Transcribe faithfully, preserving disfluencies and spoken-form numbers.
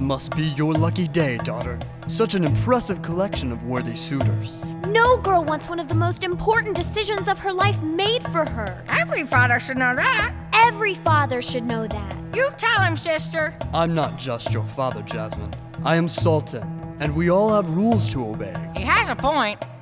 must be your lucky day, daughter. Such an impressive collection of worthy suitors. No girl wants one of the most important decisions of her life made for her. Every father should know that. Every father should know that. You tell him, sister. I'm not just your father, Jasmine. I am Sultan, and we all have rules to obey. He has a point.